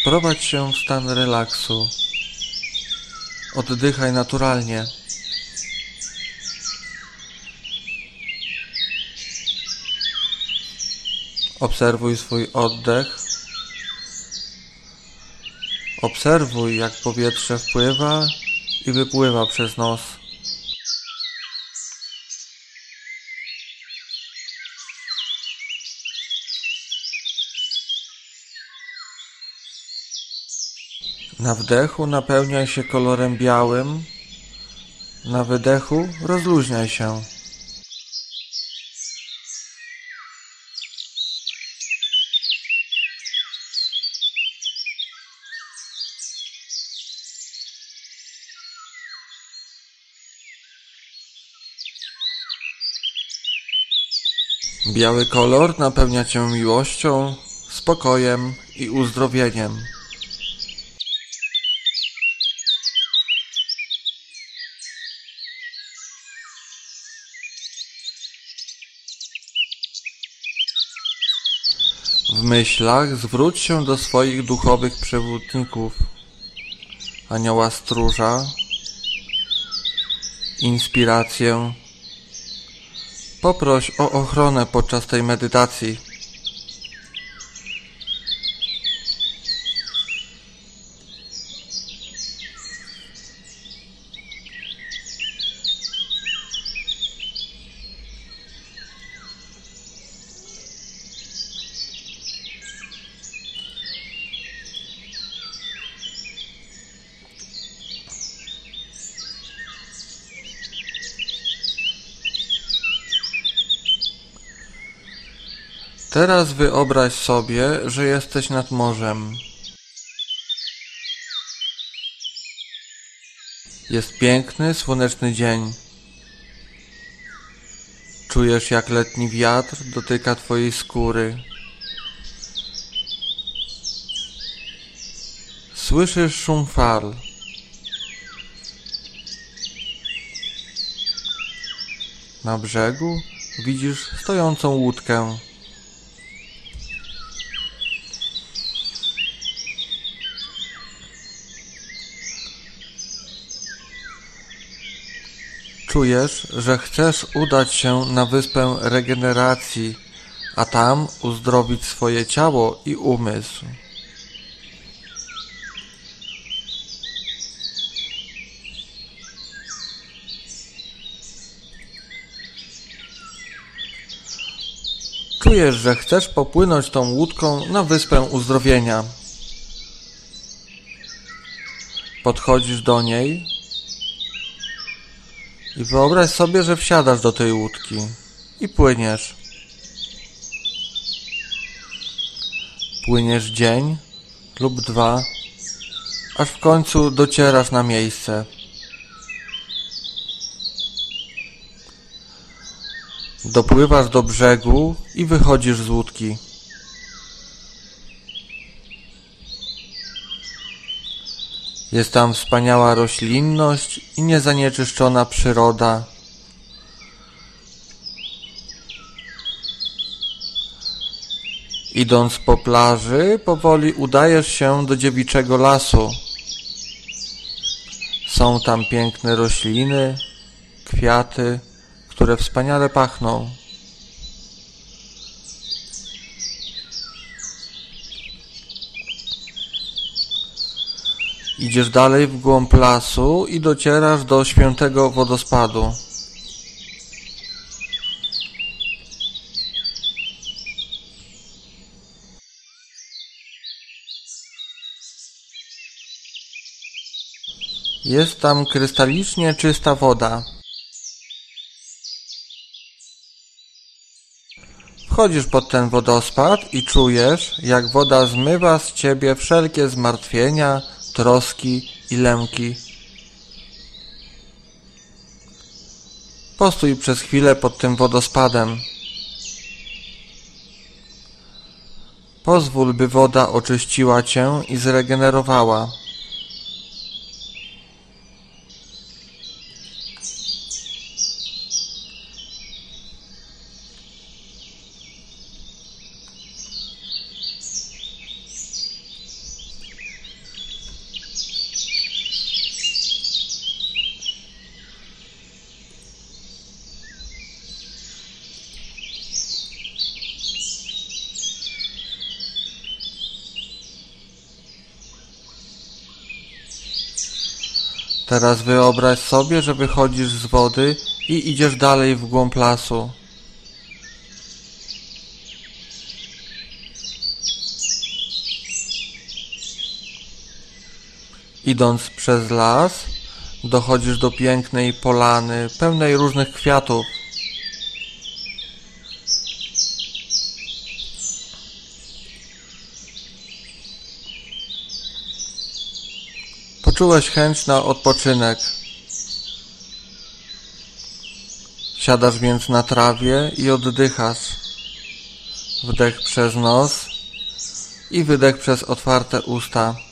Wprowadź się w stan relaksu. Oddychaj naturalnie. Obserwuj swój oddech. Obserwuj, jak powietrze wpływa i wypływa przez nos. Na wdechu napełniaj się kolorem białym, na wydechu rozluźniaj się. Biały kolor napełnia cię miłością, spokojem i uzdrowieniem. W myślach zwróć się do swoich duchowych przewodników, anioła stróża, inspirację. Poproś o ochronę podczas tej medytacji. Teraz wyobraź sobie, że jesteś nad morzem. Jest piękny, słoneczny dzień. Czujesz, jak letni wiatr dotyka twojej skóry. Słyszysz szum fal. Na brzegu widzisz stojącą łódkę. Czujesz, że chcesz udać się na wyspę regeneracji, a tam uzdrowić swoje ciało i umysł. Czujesz, że chcesz popłynąć tą łódką na wyspę uzdrowienia. Podchodzisz do niej i wyobraź sobie, że wsiadasz do tej łódki i płyniesz. Płyniesz dzień lub dwa, aż w końcu docierasz na miejsce. Dopływasz do brzegu i wychodzisz z łódki. Jest tam wspaniała roślinność i niezanieczyszczona przyroda. Idąc po plaży, powoli udajesz się do dziewiczego lasu. Są tam piękne rośliny, kwiaty, które wspaniale pachną. Idziesz dalej w głąb lasu i docierasz do świętego wodospadu. Jest tam krystalicznie czysta woda. Wchodzisz pod ten wodospad i czujesz, jak woda zmywa z ciebie wszelkie zmartwienia, troski i lęki. Postój przez chwilę pod tym wodospadem. Pozwól, by woda oczyściła cię i zregenerowała. Teraz wyobraź sobie, że wychodzisz z wody i idziesz dalej w głąb lasu. Idąc przez las, dochodzisz do pięknej polany, pełnej różnych kwiatów. Poczułeś chęć na odpoczynek. Siadasz więc na trawie i oddychasz. Wdech przez nos i wydech przez otwarte usta.